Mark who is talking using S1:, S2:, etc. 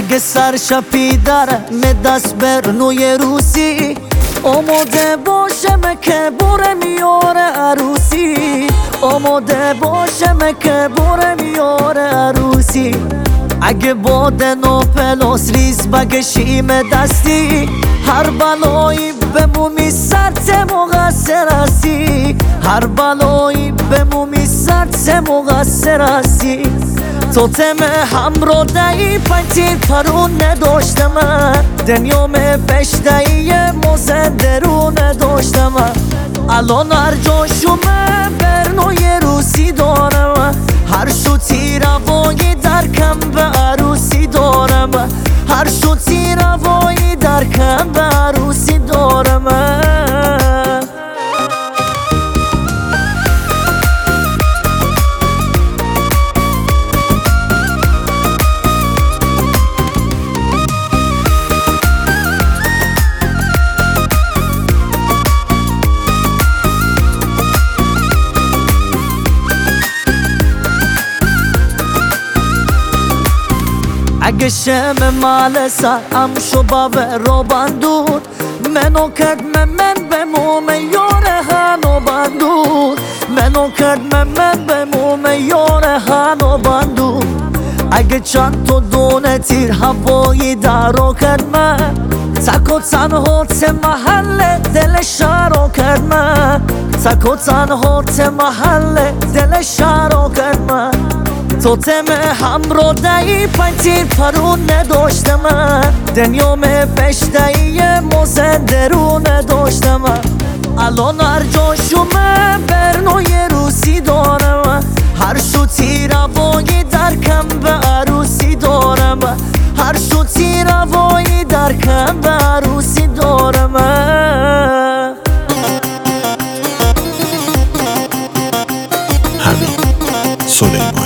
S1: اگه سرشپی داره دست بر نوی روسی آماده باشم که بره میاره عروسی آماده باشم که بره میاره عروسی اگه بادن و پلاس ریز بگشیم دستی هر بلایی بمومی سرت مقصر هستی هر بلایی بمومی سرت مقصر هستی توتم همراه دهی پنتیر پرون نداشتم دنیام پشتهی موزه درون نداشتم الان هر جاشومه برنوی روسی دارم هر شوتی روایی درکم به عروسی دارم هر شوتی روایی درکم به عروسی دارم اگه شم مال سرم شو با رو بندون منو کرد من بموم یاره هنو بندون منو کرد من بموم یاره هنو بندون اگه چند تا دونه تیر هوایی درو کرد من تک و تنها ته محل دل شهرو کرد من تک و تنها ته محل دل شهرو کرد من توتم همراه دهی پنتیر پرون نداشتم دنیام پشتهی موزه درون نداشتم الان هر جاشومه برنوی روسی دارم هر شوتی روایی درکم به عروسی دارم هر شوتی روایی درکم به عروسی دارم
S2: همین سلیمان